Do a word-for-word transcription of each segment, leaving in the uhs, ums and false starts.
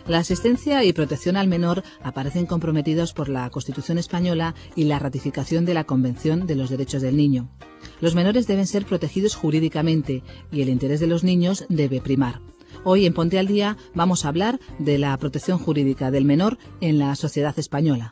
La asistencia y protección al menor aparecen comprometidos por la Constitución española y la ratificación de la Convención de los Derechos del Niño. Los menores deben ser protegidos jurídicamente y el interés de los niños debe primar. Hoy en Ponte al Día vamos a hablar de la protección jurídica del menor en la sociedad española.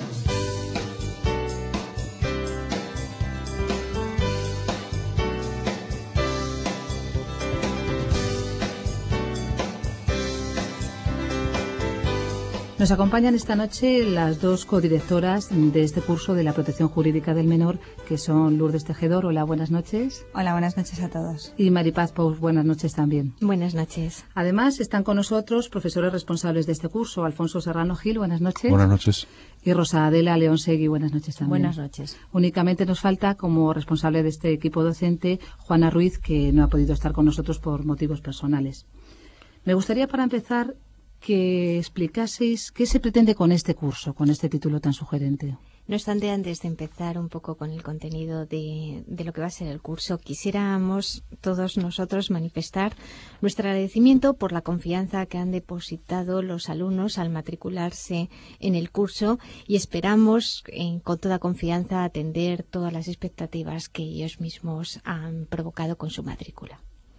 Nos acompañan esta noche las dos codirectoras de este curso de la protección jurídica del menor, que son Lourdes Tejedor. Hola, buenas noches. Hola, buenas noches a todos. Y Maripaz Pous, buenas noches también. Buenas noches. Además, están con nosotros profesores responsables de este curso, Alfonso Serrano Gil, buenas noches. Buenas noches. Y Rosa Adela León Segui, buenas noches también. Buenas noches. Únicamente nos falta, como responsable de este equipo docente, Juana Ruiz, que no ha podido estar con nosotros por motivos personales. Me gustaría, para empezar, que explicaseis qué se pretende con este curso, con este título tan sugerente. No obstante, antes de empezar un poco con el contenido de, de lo que va a ser el curso, quisiéramos todos nosotros manifestar nuestro agradecimiento por la confianza que han depositado los alumnos al matricularse en el curso y esperamos eh, con toda confianza atender todas las expectativas que ellos mismos han provocado con su matrícula.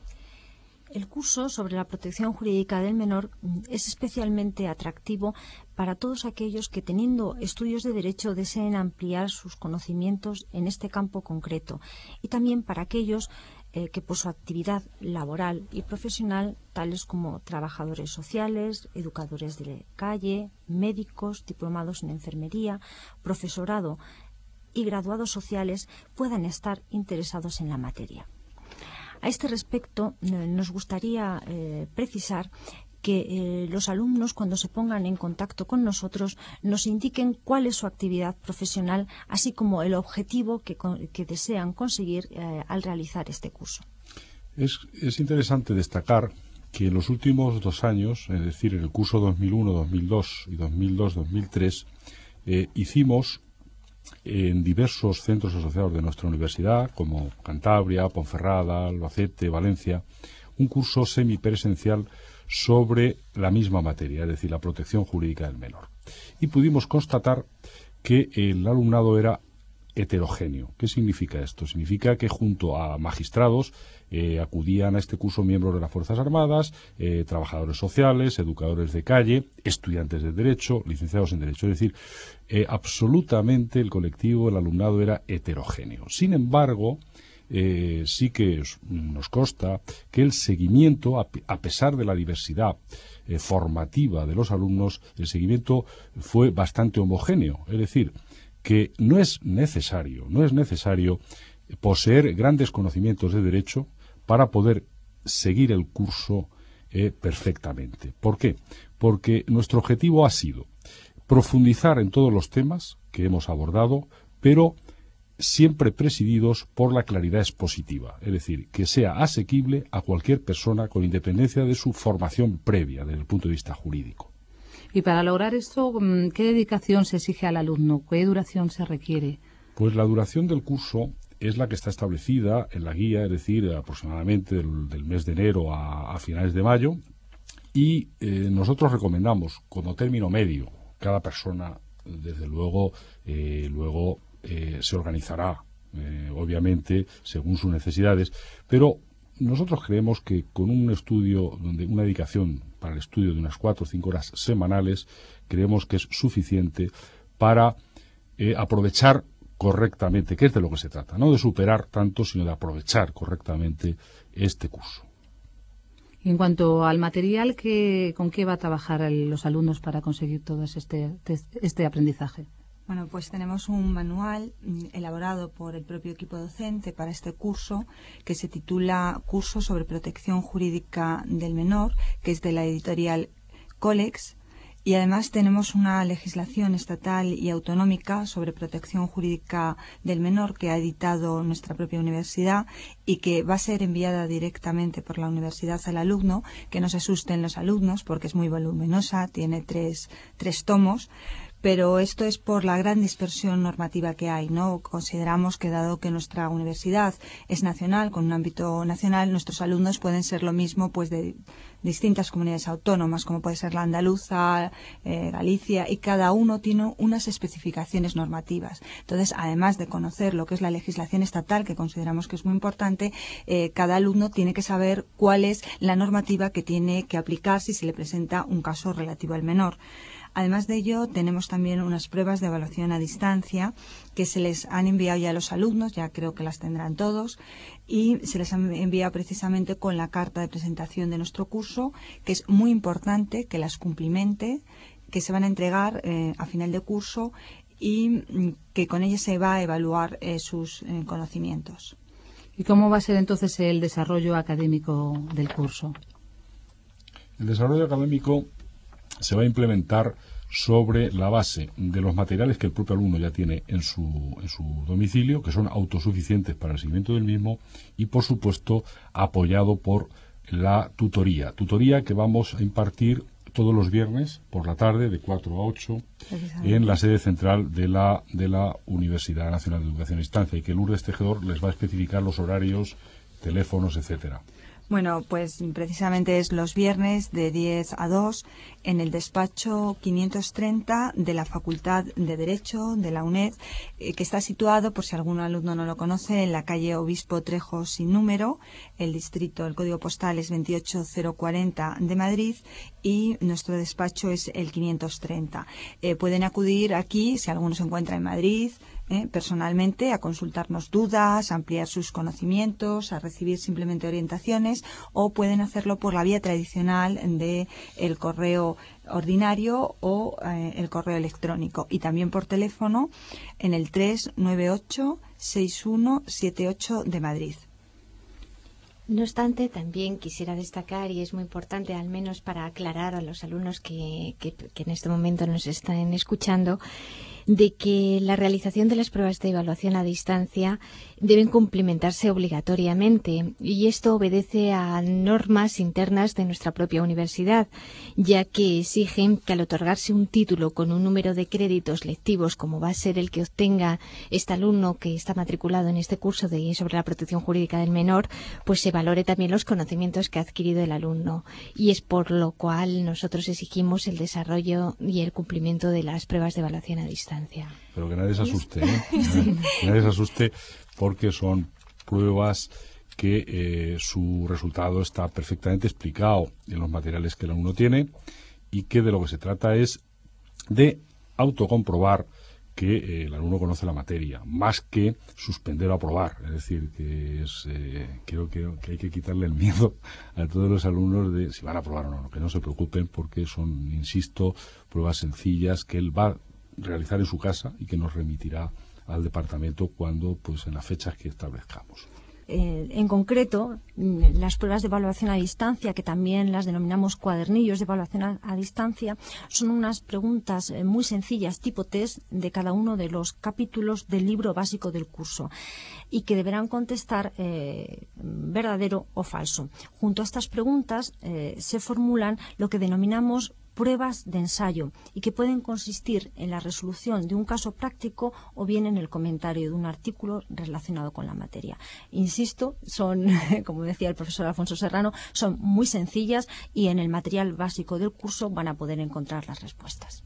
El curso sobre la protección jurídica del menor es especialmente atractivo para todos aquellos que, teniendo estudios de derecho, deseen ampliar sus conocimientos en este campo concreto, y también para aquellos eh, que por su actividad laboral y profesional, tales como trabajadores sociales, educadores de calle, médicos, diplomados en enfermería, profesorado y graduados sociales, puedan estar interesados en la materia. A este respecto, nos gustaría eh, precisar que eh, los alumnos, cuando se pongan en contacto con nosotros, nos indiquen cuál es su actividad profesional, así como el objetivo que, que desean conseguir eh, al realizar este curso. Es, es interesante destacar que en los últimos dos años, es decir, en el curso dos mil uno dos mil dos y dos mil dos dos mil tres, eh, hicimos en diversos centros asociados de nuestra universidad, como Cantabria, Ponferrada, Albacete, Valencia, un curso semipresencial sobre la misma materia, es decir, la protección jurídica del menor. Y pudimos constatar que el alumnado era heterogéneo. ¿Qué significa esto? Significa que junto a magistrados eh, acudían a este curso miembros de las Fuerzas Armadas, eh, trabajadores sociales, educadores de calle, estudiantes de Derecho, licenciados en Derecho. Es decir, eh, absolutamente el colectivo, el alumnado era heterogéneo. Sin embargo, eh, sí que nos consta que el seguimiento, a, a pesar de la diversidad eh, formativa de los alumnos, el seguimiento fue bastante homogéneo. Es decir, que no es necesario, no es necesario poseer grandes conocimientos de derecho para poder seguir el curso eh, perfectamente. ¿Por qué? Porque nuestro objetivo ha sido profundizar en todos los temas que hemos abordado, pero siempre presididos por la claridad expositiva, es decir, que sea asequible a cualquier persona con independencia de su formación previa desde el punto de vista jurídico. Y para lograr esto, ¿qué dedicación se exige al alumno? ¿Qué duración se requiere? Pues la duración del curso es la que está establecida en la guía, es decir, aproximadamente del, del mes de enero a, a finales de mayo. Y eh, nosotros recomendamos como término medio. Cada persona, desde luego, eh, luego eh, se organizará, eh, obviamente, según sus necesidades, pero nosotros creemos que con un estudio, donde una dedicación para el estudio de unas cuatro o cinco horas semanales, creemos que es suficiente para eh, aprovechar correctamente, que es de lo que se trata, no de superar tanto, sino de aprovechar correctamente este curso. Y en cuanto al material, ¿qué, ¿con qué va a trabajar el, los alumnos para conseguir todo este, este aprendizaje? Bueno, pues tenemos un manual elaborado por el propio equipo docente para este curso, que se titula Curso sobre Protección Jurídica del Menor, que es de la editorial Colex, y además tenemos una legislación estatal y autonómica sobre protección jurídica del menor que ha editado nuestra propia universidad y que va a ser enviada directamente por la universidad al alumno. Que no se asusten los alumnos porque es muy voluminosa, tiene tres, tres tomos, pero esto es por la gran dispersión normativa que hay, ¿no? Consideramos que dado que nuestra universidad es nacional, con un ámbito nacional, nuestros alumnos pueden ser lo mismo pues de distintas comunidades autónomas, como puede ser la andaluza, eh, Galicia, y cada uno tiene unas especificaciones normativas. Entonces, además de conocer lo que es la legislación estatal, que consideramos que es muy importante, eh, cada alumno tiene que saber cuál es la normativa que tiene que aplicar si se le presenta un caso relativo al menor. Además de ello, tenemos también unas pruebas de evaluación a distancia que se les han enviado ya a los alumnos, ya creo que las tendrán todos, y se les han enviado precisamente con la carta de presentación de nuestro curso, que es muy importante que las cumplimente, que se van a entregar eh, a final de curso y mm, que con ellas se va a evaluar eh, sus eh, conocimientos. ¿Y cómo va a ser entonces el desarrollo académico del curso? El desarrollo académico se va a implementar sobre la base de los materiales que el propio alumno ya tiene en su, en su domicilio, que son autosuficientes para el seguimiento del mismo, y por supuesto apoyado por la tutoría. Tutoría que vamos a impartir todos los viernes por la tarde de cuatro a ocho en la sede central de la, de la Universidad Nacional de Educación a Distancia, y que Lourdes Tejedor les va a especificar los horarios, teléfonos, etcétera. Bueno, pues precisamente es los viernes de diez a dos en el despacho quinientos treinta de la Facultad de Derecho de la UNED, eh, que está situado, por si algún alumno no lo conoce, en la calle Obispo Trejo sin número. El distrito, el código postal es veintiocho cero cuarenta de Madrid y nuestro despacho es el quinientos treinta. Eh, pueden acudir aquí, si alguno se encuentra en Madrid, Eh, personalmente, a consultarnos dudas, a ampliar sus conocimientos, a recibir simplemente orientaciones, o pueden hacerlo por la vía tradicional de el correo ordinario o eh, el correo electrónico, y también por teléfono en el tres nueve ocho seis uno siete ocho de Madrid. No obstante, también quisiera destacar, y es muy importante, al menos para aclarar a los alumnos que, que, que en este momento nos están escuchando, de que la realización de las pruebas de evaluación a distancia deben cumplimentarse obligatoriamente, y esto obedece a normas internas de nuestra propia universidad, ya que exigen que al otorgarse un título con un número de créditos lectivos, como va a ser el que obtenga este alumno que está matriculado en este curso de sobre la protección jurídica del menor, pues se valore también los conocimientos que ha adquirido el alumno, y es por lo cual nosotros exigimos el desarrollo y el cumplimiento de las pruebas de evaluación a distancia. Pero que nadie se asuste, ¿eh? Que nadie se asuste, porque son pruebas que eh, su resultado está perfectamente explicado en los materiales que el alumno tiene, y que de lo que se trata es de autocomprobar que eh, el alumno conoce la materia, más que suspender o aprobar. Es decir, que es, eh, creo que, que hay que quitarle el miedo a todos los alumnos de si van a aprobar o no, que no se preocupen, porque son, insisto, pruebas sencillas que él va a realizar en su casa y que nos remitirá al departamento cuando, pues, en las fechas que establezcamos. Eh, en concreto, las pruebas de evaluación a distancia, que también las denominamos cuadernillos de evaluación a, a distancia, son unas preguntas eh, muy sencillas, tipo test, de cada uno de los capítulos del libro básico del curso, y que deberán contestar eh, verdadero o falso. Junto a estas preguntas eh, se formulan lo que denominamos pruebas de ensayo, y que pueden consistir en la resolución de un caso práctico o bien en el comentario de un artículo relacionado con la materia. Insisto, son, como decía el profesor Alfonso Serrano, son muy sencillas, y en el material básico del curso van a poder encontrar las respuestas.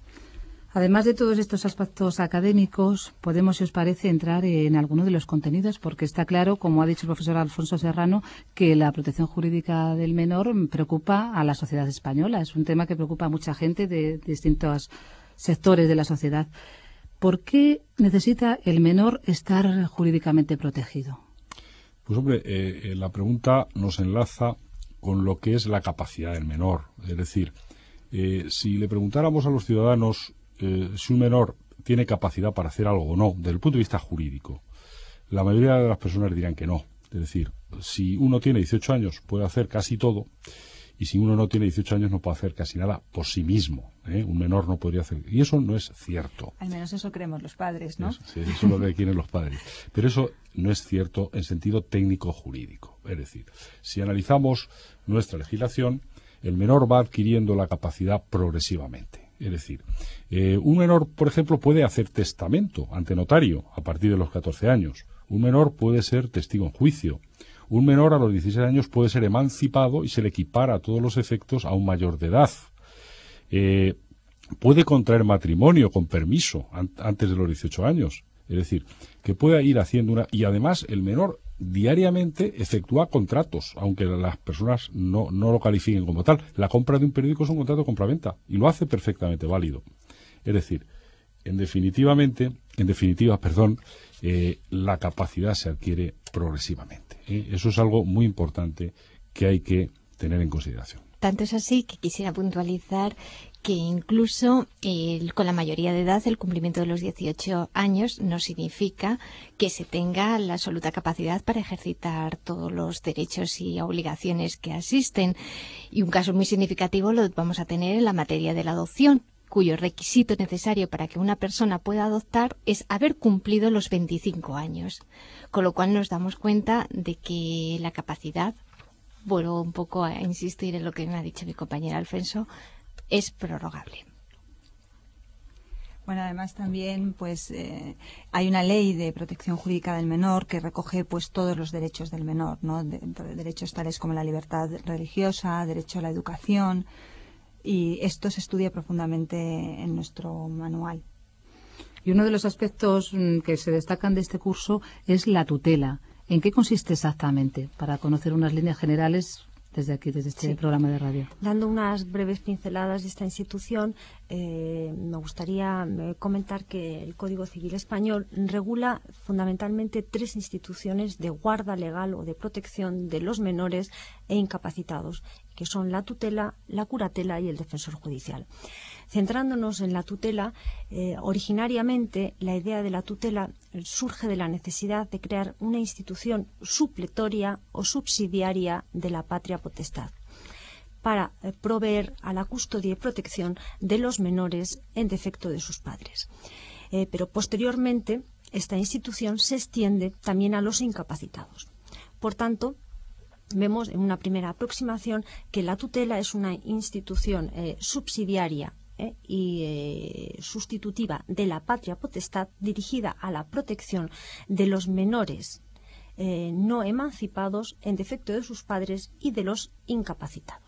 Además de todos estos aspectos académicos, podemos, si os parece, entrar en alguno de los contenidos, porque está claro, como ha dicho el profesor Alfonso Serrano, que la protección jurídica del menor preocupa a la sociedad española. Es un tema que preocupa a mucha gente de distintos sectores de la sociedad. ¿Por qué necesita el menor estar jurídicamente protegido? Pues hombre, eh, la pregunta nos enlaza con lo que es la capacidad del menor. Es decir, eh, si le preguntáramos a los ciudadanos Eh, si un menor tiene capacidad para hacer algo o no, desde el punto de vista jurídico, la mayoría de las personas dirán que no. Es decir, si uno tiene dieciocho años, puede hacer casi todo, y si uno no tiene dieciocho años no puede hacer casi nada por sí mismo, ¿eh? Un menor no podría hacer, y eso no es cierto. Al menos eso creemos los padres, ¿no? Eso, sí, eso es lo que quieren los padres. Pero eso no es cierto en sentido técnico-jurídico. Es decir, si analizamos nuestra legislación, el menor va adquiriendo la capacidad progresivamente. Es decir, eh, un menor, por ejemplo, puede hacer testamento ante notario a partir de los catorce años. Un menor puede ser testigo en juicio. Un menor a los dieciséis años puede ser emancipado y se le equipara a todos los efectos a un mayor de edad. Eh, puede contraer matrimonio con permiso an- antes de los dieciocho años. Es decir, que pueda ir haciendo una... Y además el menor diariamente efectúa contratos, aunque las personas no, no lo califiquen como tal. La compra de un periódico es un contrato de compraventa y lo hace perfectamente válido. Es decir, en definitivamente, en definitiva, perdón, eh, la capacidad se adquiere progresivamente, ¿eh? Eso es algo muy importante que hay que tener en consideración. Tanto es así que quisiera puntualizar que incluso eh, con la mayoría de edad el cumplimiento de los dieciocho años no significa que se tenga la absoluta capacidad para ejercitar todos los derechos y obligaciones que asisten. Y un caso muy significativo lo vamos a tener en la materia de la adopción, cuyo requisito necesario para que una persona pueda adoptar es haber cumplido los veinticinco años. Con lo cual nos damos cuenta de que la capacidad, vuelvo un poco a insistir en lo que me ha dicho mi compañera Alfonso, es prorrogable. Bueno, además también pues eh, hay una ley de protección jurídica del menor que recoge pues todos los derechos del menor, ¿no? De, de, derechos tales como la libertad religiosa, derecho a la educación, y esto se estudia profundamente en nuestro manual. Y uno de los aspectos que se destacan de este curso es la tutela. ¿En qué consiste exactamente? Para conocer unas líneas generales desde aquí, desde este sí. programa de radio. Dando unas breves pinceladas de esta institución, eh, me gustaría comentar que el Código Civil Español regula fundamentalmente tres instituciones de guarda legal o de protección de los menores e incapacitados, que son la tutela, la curatela y el defensor judicial. Centrándonos en la tutela, eh, originariamente la idea de la tutela surge de la necesidad de crear una institución supletoria o subsidiaria de la patria potestad para eh, proveer a la custodia y protección de los menores en defecto de sus padres. Eh, pero posteriormente esta institución se extiende también a los incapacitados. Por tanto, vemos en una primera aproximación que la tutela es una institución eh, subsidiaria eh, y eh, sustitutiva de la patria potestad dirigida a la protección de los menores eh, no emancipados en defecto de sus padres y de los incapacitados.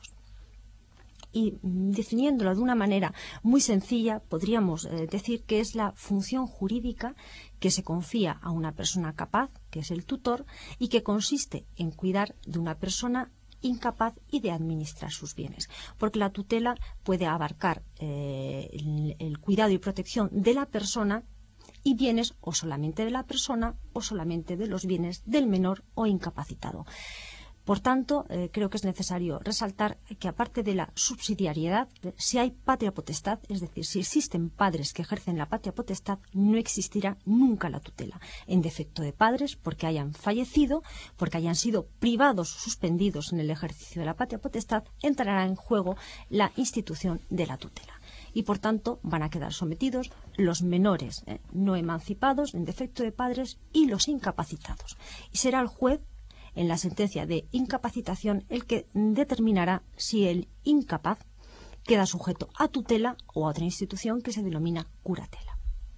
Y definiéndolo de una manera muy sencilla, podríamos eh, decir que es la función jurídica que se confía a una persona capaz, que es el tutor, y que consiste en cuidar de una persona incapaz y de administrar sus bienes. Porque la tutela puede abarcar eh, el, el cuidado y protección de la persona y bienes o solamente de la persona o solamente de los bienes del menor o incapacitado. Por tanto, eh, creo que es necesario resaltar que aparte de la subsidiariedad, si hay patria potestad, es decir, si existen padres que ejercen la patria potestad, no existirá nunca la tutela. En defecto de padres, porque hayan fallecido, porque hayan sido privados o suspendidos en el ejercicio de la patria potestad, entrará en juego la institución de la tutela. Y por tanto van a quedar sometidos los menores eh, no emancipados en defecto de padres y los incapacitados. Y será el juez, en la sentencia de incapacitación, el que determinará si el incapaz queda sujeto a tutela o a otra institución que se denomina curatela.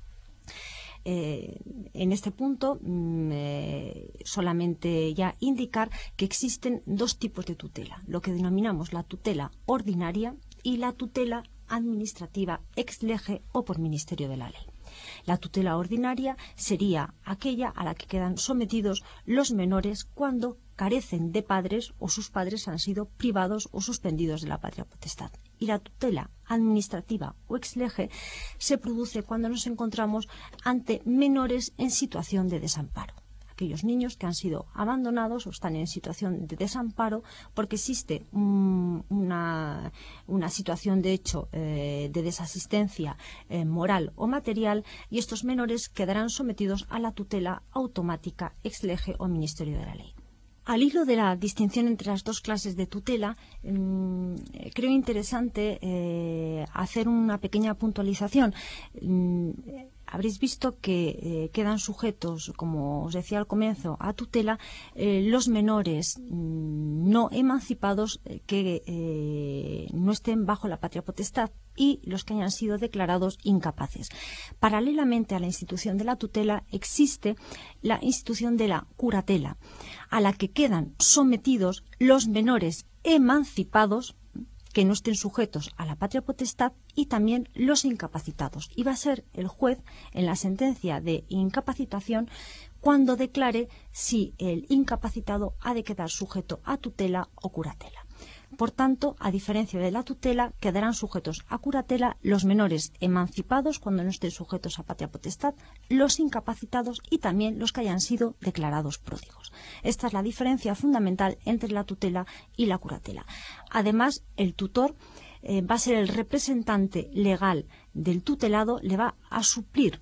Eh, en este punto mm, eh, solamente ya indicar que existen dos tipos de tutela, lo que denominamos la tutela ordinaria y la tutela administrativa ex lege o por ministerio de la ley. La tutela ordinaria sería aquella a la que quedan sometidos los menores cuando carecen de padres o sus padres han sido privados o suspendidos de la patria potestad. Y la tutela administrativa o ex lege se produce cuando nos encontramos ante menores en situación de desamparo. Aquellos niños que han sido abandonados o están en situación de desamparo porque existe un, una, una situación de hecho eh, de desasistencia eh, moral o material, y estos menores quedarán sometidos a la tutela automática ex lege o ministerio de la ley. Al hilo de la distinción entre las dos clases de tutela, mmm, creo interesante eh, hacer una pequeña puntualización. Mm, habréis visto que eh, quedan sujetos, como os decía al comienzo, a tutela eh, los menores mmm, no emancipados eh, que eh, no estén bajo la patria potestad y los que hayan sido declarados incapaces. Paralelamente a la institución de la tutela existe la institución de la curatela, a la que quedan sometidos los menores emancipados que no estén sujetos a la patria potestad y también los incapacitados. Y va a ser el juez, en la sentencia de incapacitación, cuando declare si el incapacitado ha de quedar sujeto a tutela o curatela. Por tanto, a diferencia de la tutela, quedarán sujetos a curatela los menores emancipados cuando no estén sujetos a patria potestad, los incapacitados y también los que hayan sido declarados pródigos. Esta es la diferencia fundamental entre la tutela y la curatela. Además, el tutor eh, va a ser el representante legal del tutelado, le va a suplir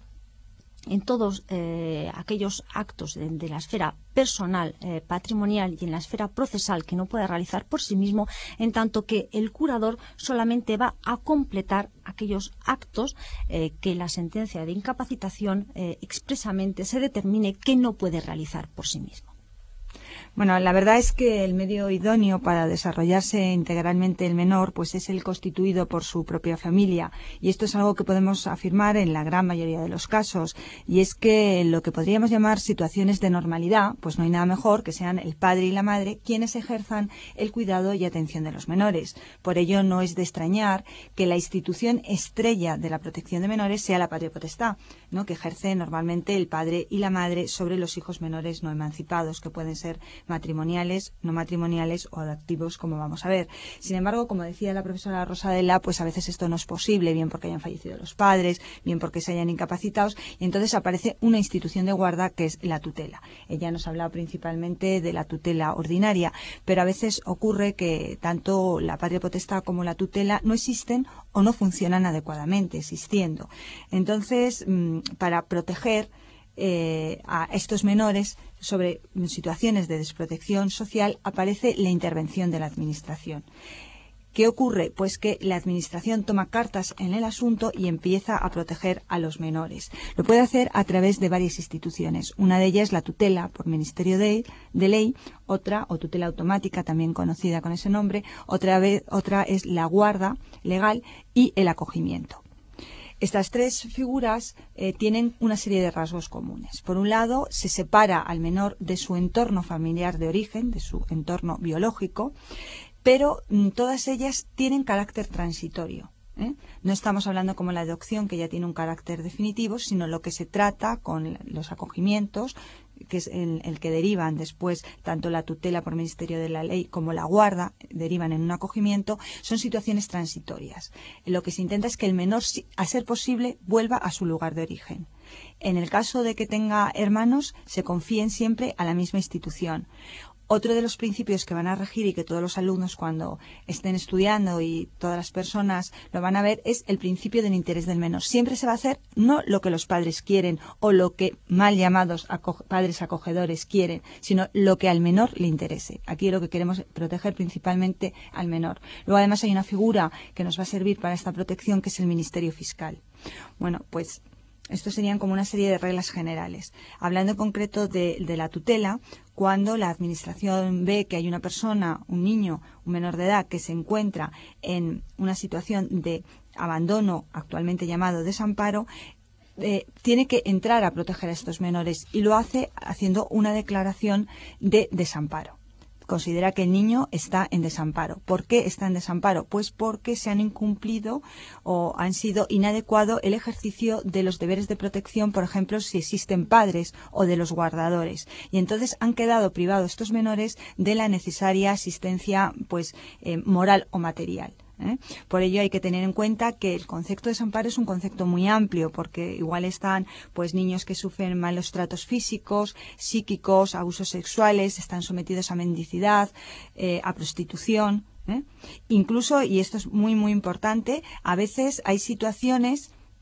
en todos eh, aquellos actos de, de la esfera personal, eh, patrimonial y en la esfera procesal que no pueda realizar por sí mismo, en tanto que el curador solamente va a completar aquellos actos eh, que la sentencia de incapacitación eh, expresamente se determine que no puede realizar por sí mismo. Bueno, la verdad es que el medio idóneo para desarrollarse integralmente el menor pues es el constituido por su propia familia, y esto es algo que podemos afirmar en la gran mayoría de los casos, y es que lo que podríamos llamar situaciones de normalidad, pues no hay nada mejor que sean el padre y la madre quienes ejerzan el cuidado y atención de los menores. Por ello no es de extrañar que la institución estrella de la protección de menores sea la patria potestad, ¿no?, que ejerce normalmente el padre y la madre sobre los hijos menores no emancipados, que pueden ser matrimoniales, no matrimoniales o adoptivos, como vamos a ver. Sin embargo, como decía la profesora Rosadela, pues a veces esto no es posible, bien porque hayan fallecido los padres, bien porque se hayan incapacitados, y entonces aparece una institución de guarda que es la tutela. Ella nos ha hablado principalmente de la tutela ordinaria, pero a veces ocurre que tanto la patria potestad como la tutela no existen o no funcionan adecuadamente, existiendo. Entonces, para proteger Eh, a estos menores sobre situaciones de desprotección social aparece la intervención de la Administración. ¿Qué ocurre? Pues que la Administración toma cartas en el asunto y empieza a proteger a los menores. Lo puede hacer a través de varias instituciones. Una de ellas es la tutela por Ministerio de, de Ley, otra, o tutela automática, también conocida con ese nombre, otra, vez, otra es la guarda legal y el acogimiento. Estas tres figuras eh, tienen una serie de rasgos comunes. Por un lado, se separa al menor de su entorno familiar de origen, de su entorno biológico, pero mm, todas ellas tienen carácter transitorio. ¿eh? No estamos hablando como la adopción, que ya tiene un carácter definitivo, sino lo que se trata con los acogimientos, que es el, el que derivan después, tanto la tutela por Ministerio de la Ley como la guarda, derivan en un acogimiento, son situaciones transitorias. Lo que se intenta es que el menor, a ser posible, vuelva a su lugar de origen. En el caso de que tenga hermanos, se confíen siempre a la misma institución. Otro de los principios que van a regir y que todos los alumnos cuando estén estudiando y todas las personas lo van a ver es el principio del interés del menor. Siempre se va a hacer no lo que los padres quieren o lo que mal llamados aco- padres acogedores quieren, sino lo que al menor le interese. Aquí lo que queremos es proteger principalmente al menor. Luego además hay una figura que nos va a servir para esta protección, que es el Ministerio Fiscal. Bueno, pues estos serían como una serie de reglas generales. Hablando en concreto de, de la tutela, cuando la Administración ve que hay una persona, un niño, un menor de edad, que se encuentra en una situación de abandono, actualmente llamado desamparo, eh, tiene que entrar a proteger a estos menores y lo hace haciendo una declaración de desamparo. Considera que el niño está en desamparo. ¿Por qué está en desamparo? Pues porque se han incumplido o han sido inadecuado el ejercicio de los deberes de protección, por ejemplo, si existen padres o de los guardadores. Y entonces han quedado privados estos menores de la necesaria asistencia pues eh, moral o material. ¿Eh? Por ello hay que tener en cuenta que el concepto de desamparo es un concepto muy amplio, porque igual están pues niños que sufren malos tratos físicos, psíquicos, abusos sexuales, están sometidos a mendicidad, eh, a prostitución. ¿eh? Incluso, y esto es muy muy importante, a veces hay situaciones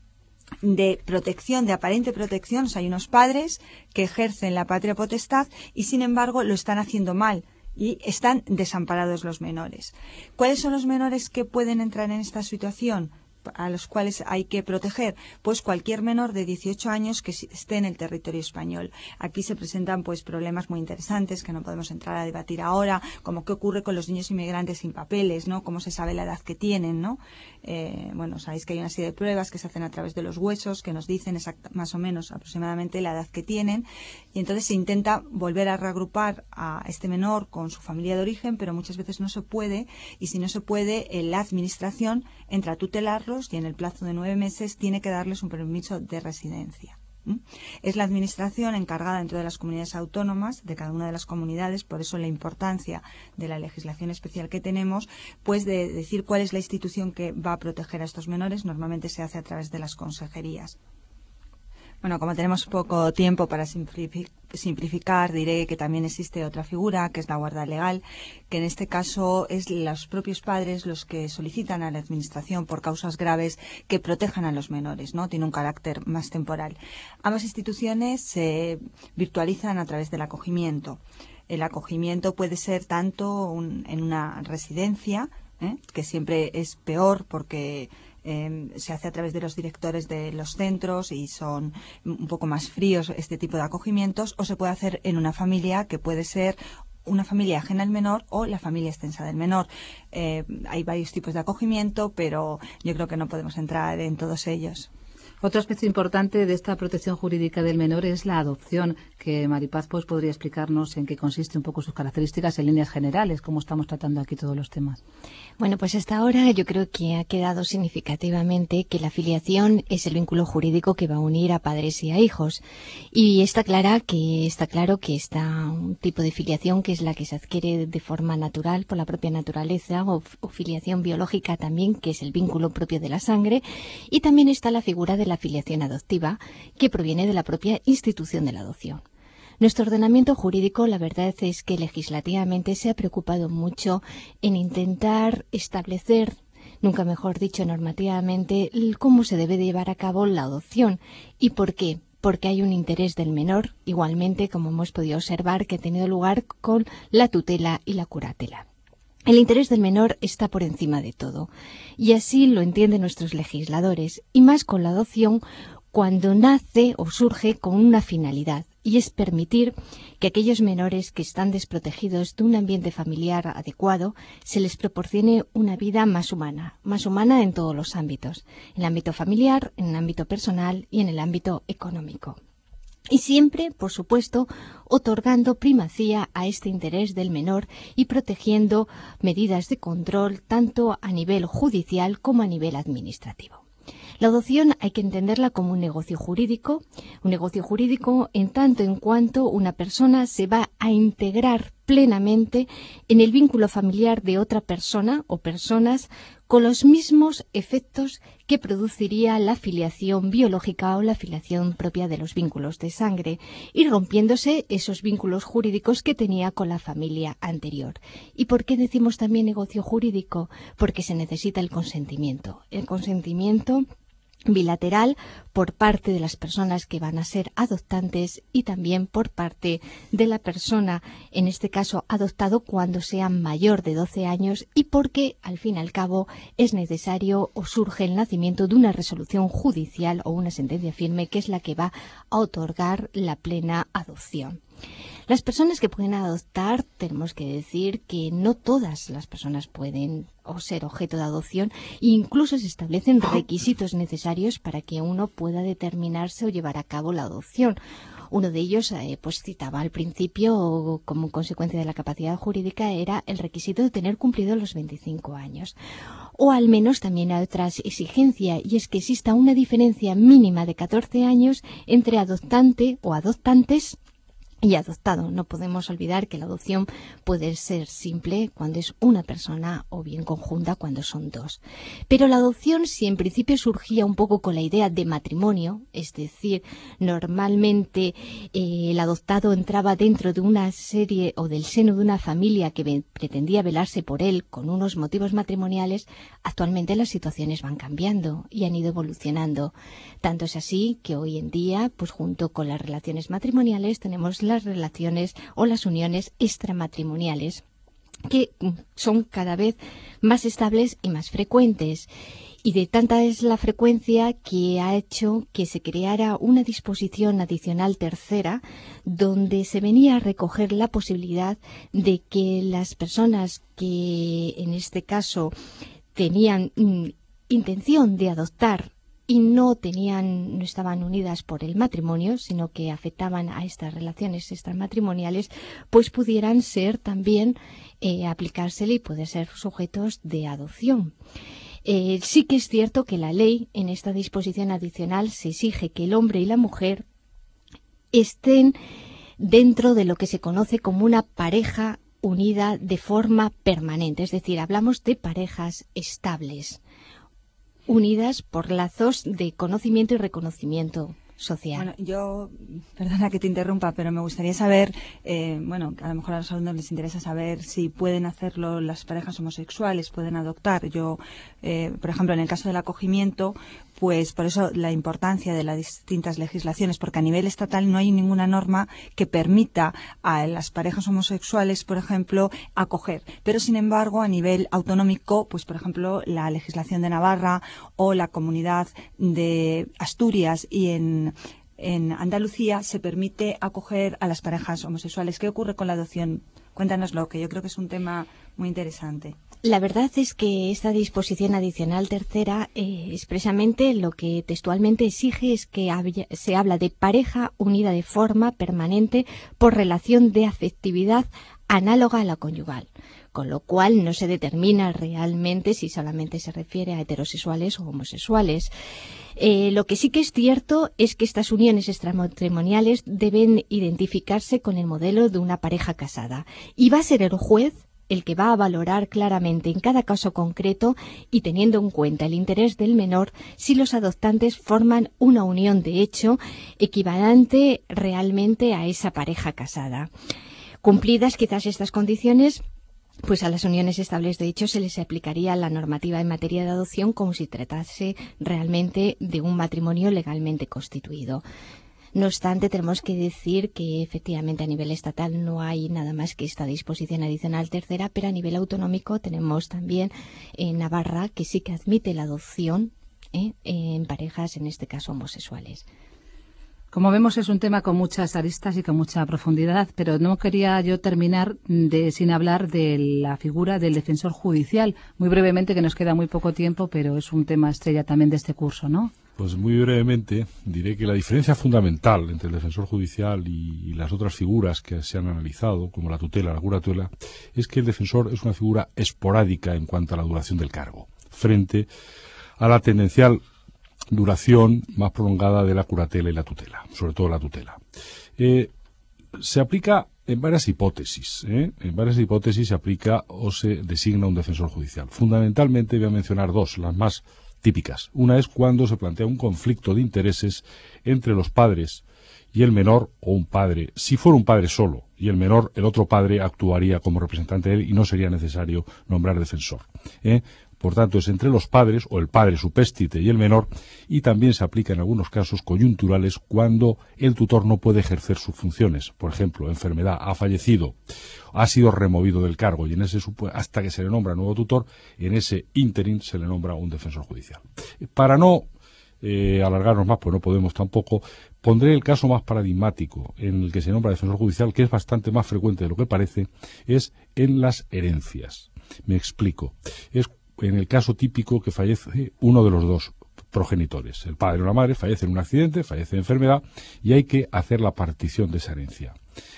de protección, de aparente protección. O sea, hay unos padres que ejercen la patria potestad y, sin embargo, lo están haciendo mal y están desamparados los menores. ¿Cuáles son los menores que pueden entrar en esta situación, a los cuales hay que proteger? Pues cualquier menor de dieciocho años que esté en el territorio español. Aquí se presentan pues problemas muy interesantes que no podemos entrar a debatir ahora, como qué ocurre con los niños inmigrantes sin papeles, ¿no? Cómo se sabe la edad que tienen, ¿no? Eh, bueno, sabéis que hay una serie de pruebas que se hacen a través de los huesos que nos dicen exacta, más o menos aproximadamente la edad que tienen, y entonces se intenta volver a reagrupar a este menor con su familia de origen, pero muchas veces no se puede, y si no se puede, eh, la administración entra a tutelarlo y en el plazo de nueve meses tiene que darles un permiso de residencia. ¿Mm? Es la administración encargada dentro de las comunidades autónomas, de cada una de las comunidades, por eso la importancia de la legislación especial que tenemos, pues de decir cuál es la institución que va a proteger a estos menores. Normalmente se hace a través de las consejerías. Bueno, como tenemos poco tiempo para simplificar, diré que también existe otra figura, que es la guarda legal, que en este caso es los propios padres los que solicitan a la Administración por causas graves que protejan a los menores, ¿no? Tiene un carácter más temporal. Ambas instituciones se virtualizan a través del acogimiento. El acogimiento puede ser tanto un, en una residencia, ¿eh? que siempre es peor porque Eh, se hace a través de los directores de los centros y son un poco más fríos este tipo de acogimientos, o se puede hacer en una familia que puede ser una familia ajena al menor o la familia extensa del menor. Eh, hay varios tipos de acogimiento, pero yo creo que no podemos entrar en todos ellos. Otro aspecto importante de esta protección jurídica del menor es la adopción, que Maripaz pues, podría explicarnos en qué consiste un poco sus características en líneas generales, cómo estamos tratando aquí todos los temas. Bueno, pues hasta ahora yo creo que ha quedado significativamente que la filiación es el vínculo jurídico que va a unir a padres y a hijos. Y está clara que está claro que está un tipo de filiación que es la que se adquiere de forma natural por la propia naturaleza, o, o filiación biológica también, que es el vínculo propio de la sangre, y también está la figura de la filiación adoptiva, que proviene de la propia institución de la adopción. Nuestro ordenamiento jurídico, la verdad es que legislativamente se ha preocupado mucho en intentar establecer, nunca mejor dicho normativamente, cómo se debe de llevar a cabo la adopción. ¿Y por qué? Porque hay un interés del menor, igualmente, como hemos podido observar, que ha tenido lugar con la tutela y la curatela. El interés del menor está por encima de todo, y así lo entienden nuestros legisladores, y más con la adopción cuando nace o surge con una finalidad, y es permitir que aquellos menores que están desprotegidos de un ambiente familiar adecuado se les proporcione una vida más humana, más humana en todos los ámbitos, en el ámbito familiar, en el ámbito personal y en el ámbito económico. Y siempre, por supuesto, otorgando primacía a este interés del menor y protegiendo medidas de control tanto a nivel judicial como a nivel administrativo. La adopción hay que entenderla como un negocio jurídico, un negocio jurídico en tanto en cuanto una persona se va a integrar plenamente en el vínculo familiar de otra persona o personas con los mismos efectos que produciría la filiación biológica o la filiación propia de los vínculos de sangre, y rompiéndose esos vínculos jurídicos que tenía con la familia anterior. ¿Y por qué decimos también negocio jurídico? Porque se necesita el consentimiento. El consentimiento bilateral por parte de las personas que van a ser adoptantes y también por parte de la persona, en este caso adoptado, cuando sea mayor de doce años, y porque al fin y al cabo es necesario o surge el nacimiento de una resolución judicial o una sentencia firme que es la que va a otorgar la plena adopción. Las personas que pueden adoptar, tenemos que decir que no todas las personas pueden o ser objeto de adopción, e incluso se establecen requisitos necesarios para que uno pueda determinarse o llevar a cabo la adopción. Uno de ellos, eh, pues citaba al principio, como consecuencia de la capacidad jurídica, era el requisito de tener cumplido los veinticinco años. O al menos también hay otra exigencia, y es que exista una diferencia mínima de catorce años entre adoptante o adoptantes y adoptado. No podemos olvidar que la adopción puede ser simple cuando es una persona o bien conjunta cuando son dos. Pero la adopción, si en principio surgía un poco con la idea de matrimonio, es decir, normalmente eh, el adoptado entraba dentro de una serie o del seno de una familia que pretendía velarse por él con unos motivos matrimoniales, actualmente las situaciones van cambiando y han ido evolucionando. Tanto es así que hoy en día, pues junto con las relaciones matrimoniales, tenemos las relaciones o las uniones extramatrimoniales, que son cada vez más estables y más frecuentes. Y de tanta es la frecuencia que ha hecho que se creara una disposición adicional tercera, donde se venía a recoger la posibilidad de que las personas que en este caso tenían mm, intención de adoptar y no tenían, no estaban unidas por el matrimonio, sino que afectaban a estas relaciones extramatrimoniales, pues pudieran ser también eh, aplicársele y poder ser sujetos de adopción. Eh, sí que es cierto que la ley, en esta disposición adicional, se exige que el hombre y la mujer estén dentro de lo que se conoce como una pareja unida de forma permanente, es decir, hablamos de parejas estables, unidas por lazos de conocimiento y reconocimiento social. Bueno, yo, perdona que te interrumpa, pero me gustaría saber, eh, bueno, a lo mejor a los alumnos les interesa saber si pueden hacerlo las parejas homosexuales, pueden adoptar. Yo, eh, por ejemplo, en el caso del acogimiento, pues por eso la importancia de las distintas legislaciones, porque a nivel estatal no hay ninguna norma que permita a las parejas homosexuales, por ejemplo, acoger. Pero, sin embargo, a nivel autonómico, pues por ejemplo, la legislación de Navarra o la Comunidad de Asturias y en En Andalucía se permite acoger a las parejas homosexuales. ¿Qué ocurre con la adopción? Cuéntanoslo, que yo creo que es un tema muy interesante. La verdad es que esta disposición adicional tercera eh, expresamente lo que textualmente exige es que hab- se habla de pareja unida de forma permanente por relación de afectividad análoga a la conyugal, con lo cual no se determina realmente si solamente se refiere a heterosexuales o homosexuales. Eh, lo que sí que es cierto es que estas uniones extramatrimoniales deben identificarse con el modelo de una pareja casada y va a ser el juez el que va a valorar claramente en cada caso concreto y teniendo en cuenta el interés del menor si los adoptantes forman una unión de hecho equivalente realmente a esa pareja casada. Cumplidas quizás estas condiciones, pues a las uniones estables de hecho se les aplicaría la normativa en materia de adopción como si tratase realmente de un matrimonio legalmente constituido. No obstante, tenemos que decir que efectivamente a nivel estatal no hay nada más que esta disposición adicional tercera, pero a nivel autonómico tenemos también en Navarra que sí que admite la adopción ¿eh? en parejas, en este caso homosexuales. Como vemos, es un tema con muchas aristas y con mucha profundidad, pero no quería yo terminar de, sin hablar de la figura del defensor judicial. Muy brevemente, que nos queda muy poco tiempo, pero es un tema estrella también de este curso, ¿no? Pues muy brevemente diré que la diferencia fundamental entre el defensor judicial y, y las otras figuras que se han analizado, como la tutela, la curatela, es que el defensor es una figura esporádica en cuanto a la duración del cargo, frente a la tendencial duración más prolongada de la curatela y la tutela, sobre todo la tutela. Eh, se aplica en varias hipótesis, ¿eh? en varias hipótesis se aplica o se designa un defensor judicial. Fundamentalmente voy a mencionar dos, las más típicas. Una es cuando se plantea un conflicto de intereses entre los padres y el menor o un padre. Si fuera un padre solo y el menor, el otro padre actuaría como representante de él y no sería necesario nombrar defensor. ¿eh? Por tanto, es entre los padres o el padre supéstite y el menor, y también se aplica en algunos casos coyunturales cuando el tutor no puede ejercer sus funciones. Por ejemplo, enfermedad, ha fallecido, ha sido removido del cargo y en ese hasta que se le nombra nuevo tutor, en ese ínterin se le nombra un defensor judicial. Para no eh, alargarnos más, pues no podemos tampoco, pondré el caso más paradigmático en el que se nombra defensor judicial, que es bastante más frecuente de lo que parece, es en las herencias. Me explico. Es en el caso típico que fallece uno de los dos progenitores. El padre o la madre fallece en un accidente, fallece de enfermedad y hay que hacer la partición de esa herencia.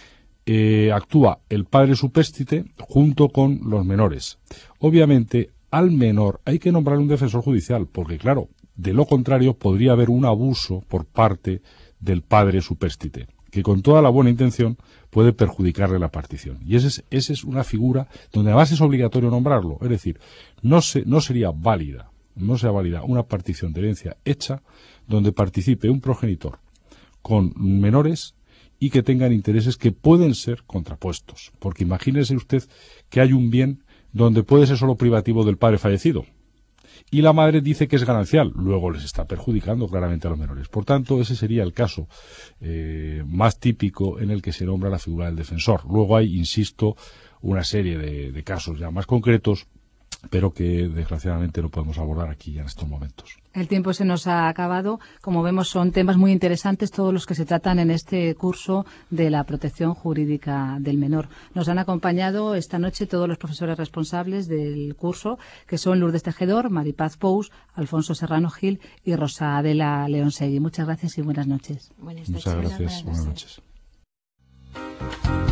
Eh, actúa el padre supéstite junto con los menores. Obviamente, al menor hay que nombrar un defensor judicial, porque claro, de lo contrario podría haber un abuso por parte del padre supéstite. que con toda la buena intención puede perjudicarle la partición. Y esa es, esa es una figura donde además es obligatorio nombrarlo. Es decir, no, se, no sería válida, no sea válida una partición de herencia hecha donde participe un progenitor con menores y que tengan intereses que pueden ser contrapuestos. Porque imagínese usted que hay un bien donde puede ser solo privativo del padre fallecido y la madre dice que es ganancial, luego les está perjudicando claramente a los menores. Por tanto, ese sería el caso eh, más típico en el que se nombra la figura del defensor. Luego hay, insisto, una serie de, de casos ya más concretos, pero que desgraciadamente no podemos abordar aquí ya en estos momentos. El tiempo se nos ha acabado. Como vemos, son temas muy interesantes todos los que se tratan en este curso de la protección jurídica del menor. Nos han acompañado esta noche todos los profesores responsables del curso, que son Lourdes Tejedor, Maripaz Pous, Alfonso Serrano Gil y Rosa Adela León Segui. Muchas gracias y buenas noches. Buenas noches. Muchas gracias. Buenas noches.